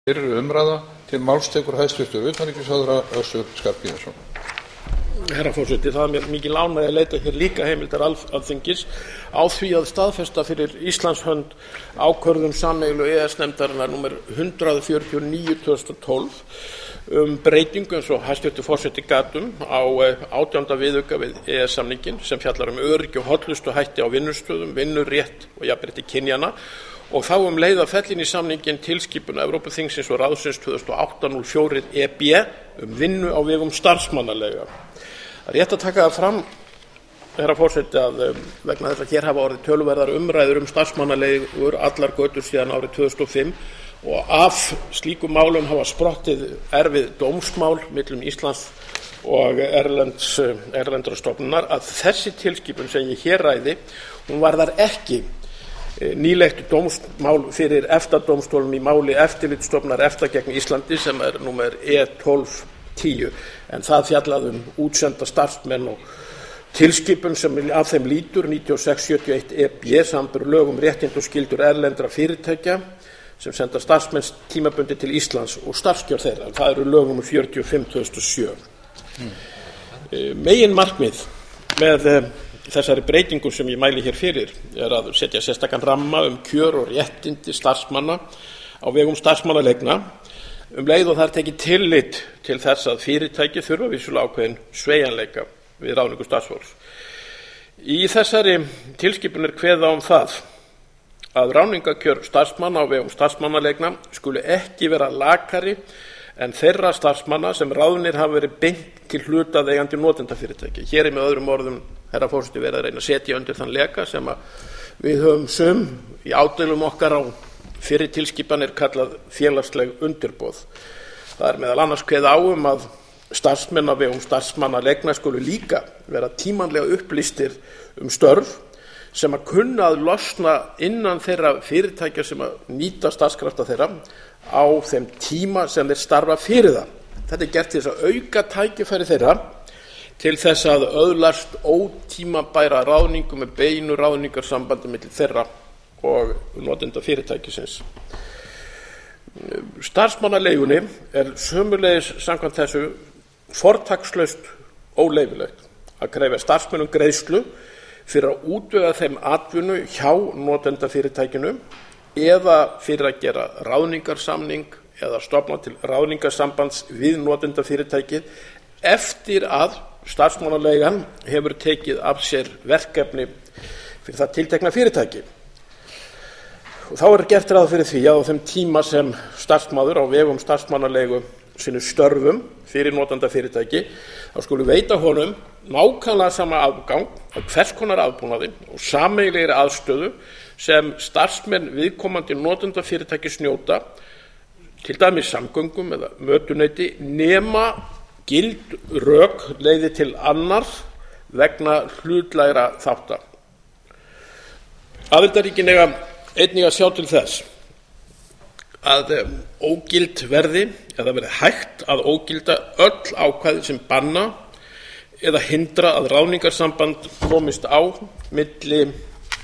Fyrri umræða. Til máls tekur hæstvirtur utanríkisráðherra Össur Skarphéðinsson. Herra forseti, það mér mikil ánægja að leita hér líka heimildar Alþingis á því að staðfesta fyrir Íslands hönd ákvörðun sameiginlegu EES-nefndarinnar númer 149/2012 breytingu, eins og hæstvirtur forseti gat á 18. viðauka við EES-samninginn sem fjallar öryggi og hollustuhætti á vinnustöðum, vinnurétt og jafnrétti kynjanna, og þá leið að fella inn í samninginn tilskipun Evrópuþingsins og ráðsins 2008/04/EB vinnu á vegum starfsmannaleiga. Það er rétt að taka það fram, herra forseti, að vegna þess að hér hafa orðið töluverðar umræður starfsmannaleigur allar götur síðan árið 2005 og af slíkum málum hafa sprottið erfið dómsmál millum Íslands og erlendra stofnunar, að þessi tilskipun sem ég hér ræði, hún varðar ekki nýlegt dómsmál fyrir EFTA-dómstólum í máli eftirlitsstofnunar EFTA gegn Íslandi sem númer E1210, en það fjallaði útsenda starfsmenn og tilskipun sem af þeim lítur 96/71/EB samanber lög réttindi og skyldur erlendra fyrirtækja sem senda starfsmenn tímabundið til Íslands og starfskjör þeirra. Það eru lög númer 45/2007. Meginmarkmið með þessari breytingu sem ég mæli hér fyrir að setja sérstakan ramma kjör og réttindi starfsmanna á vegum starfsmannaleigna, leið og það tekið tillit til þess að fyrirtæki þurfa vissulega ákveðin sveigjanleika við ráðningu starfsfólks. Í þessari tilskipun kveðið á það að ráðningarkjör starfsmanna á vegum starfsmannaleigna skuli ekki vera lakari en þeirra starfsmanna sem ráðnir hafa verið beint til hlutaðeigandi notendafyrirtæki. Hér með öðrum orðum, herra forseti, verið að reyna að setja undir þann leka sem við höfum í ádeilum okkar á fyrri tilskipanir kallað félagsleg undirboð. Það meðal annars kveðið á að starfsmenn á vegum starfsmannaleigna skulu líka vera tímanlega upplýstir störf sem kunna að losna innan þeirra fyrirtækja sem nýta starfskrafta þeirra á þeim tíma sem þeir starfa fyrir það. Þetta gert til þess að auka tækifæri þeirra til þess að öðlast ótímabæra ráðningu með beinu ráðningarsambandi milli þeirra og notenda fyrirtækisins. Starfsmannaleigunni sömuleiðis samkvæmt þessu fortakslaust óleyfilegt að krefja starfsmönnum greiðslu fyrir að útvega þeim atvinnu hjá notendafyrirtækinu eða fyrir að gera ráðningarsamning eða stofna til ráðningarsambands við notendafyrirtækið eftir að starfsmannaleigan hefur tekið af sér verkefni fyrir það tiltekna fyrirtæki. Og þá gert ráð fyrir því að á þeim tíma sem starfsmaður á vegum starfsmannaleigu sinni störfum fyrir notendafyrirtæki þá skulu veita honum nákvæmlega sama afgang af hvers konar aðbúnaði og sameiginlegri aðstöðu sem starfsmenn viðkomandi notendafyrirtækis njóta, til dæmis samgöngum eða mötuneyti, nema gild rök leiði til annars vegna hlutlægra þátta. Aðildarríkin eiga einnig að sjá til þess að ógild verði eða verði hægt að ógilda öll ákvæði sem banna eða hindra að ráðningarsamband komist á milli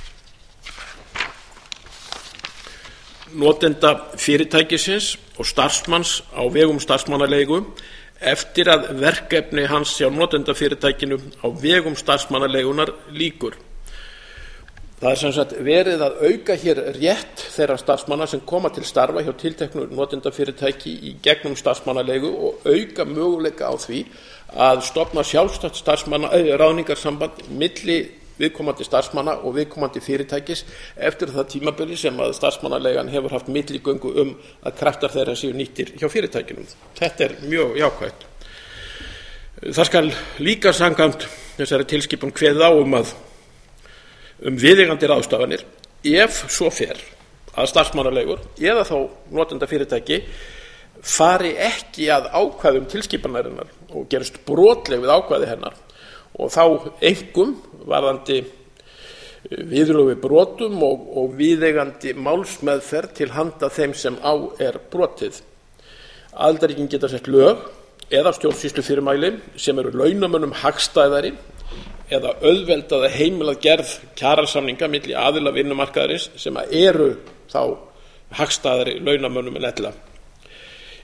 notenda fyrirtækisins og starfsmanns á vegum starfsmannaleigu eftir að verkefni hans hjá notendafyrirtækinu á vegum starfsmannaleigunar lýkur. Það sem sagt verið að auka hér rétt þeirra starfsmanna sem koma til starfa hjá tilteknu notendafyrirtæki í gegnum starfsmannaleigu og auka möguleika á því að stofna sjálfstætt ráðningarsamband milli viðkomandi starfsmanna og viðkomandi fyrirtækis eftir það tímabili sem að starfsmannaleigan hefur haft milligöngu að kraftar þeirra séu nýttir hjá fyrirtækinum. Þetta mjög jákvætt. Það skal líka samkvæmt þessari tilskipun kveðið á að viðeigandi ráðstafanir, ef svo fer að starfsmannaleigur eða þá notendafyrirtæki fari ekki að ákvæðum tilskipunarinnar og gerist brotleg við ákvæði hennar, og þá einkum varðandi viðurlög við brotum og viðeigandi málsmeðferð til handa þeim sem á brotið. Aðildarríkin geta sett lög eða stjórnsýslufyrirmæli sem eru launamönnum hagstæðari eða auðveldað heimilað gerð kjarasamninga milli aðila vinnumarkaðarins sem eru þá hagstæðari launamönnum en ella.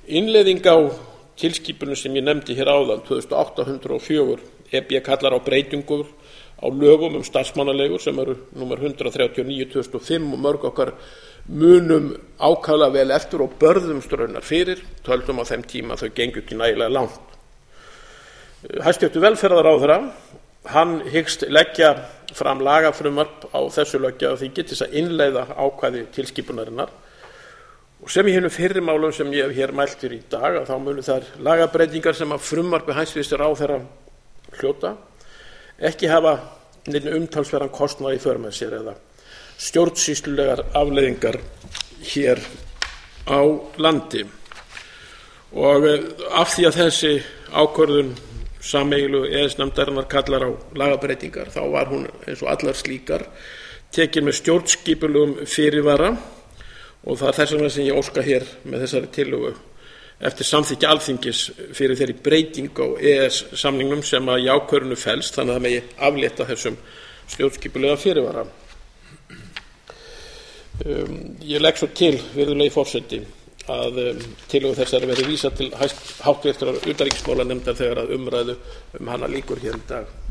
Innleiðing á tilskipunum sem ég nefndi hér áðan 2804 EB kallar á breytingur á lögum starfsmannaleigur sem eru númer 139/2005 og mörg okkar munum ákaflega vel eftir og börðumst raunar fyrir, töldum á þeim tíma þau gengu ekki nægilega langt. Hæstvirtur velferðarráðherra, hann hyggst leggja fram lagafrumvarp á þessu löggjafarþingi til þess að innleiða ákvæði tilskipunarinnar og sem í hinum fyrri málum sem ég hef hér mælt fyrir í dag að þá munu þær lagabreytingar sem að frumvarpi hæstvirtur ráðherra hljóta ekki hafa neinn umtalsverðan kostnað í för með sér eða stjórnsýslulegar afleiðingar hér á landi. Og af því að þessi ákvörðun sameiginlegu EES-nefndarinnar kallar á lagabreytingar þá var hún eins og allar slíkar tekin með stjórnskipulegum fyrirvara og það er þess vegna sem ég óska hér með þessari tillögu eftir samþykki Alþingis fyrir þeirri breyting á EES-samningnum sem að í ákvörðunu felst þannig að það megi aflétta þessum stjórnskipulega fyrirvara. Ég legg svo til, virðulegi forseti, að tillögu þessari verði vísað til háttvirtrar utanríkismálanefndar þegar að umræðu hana lýkur hér í dag.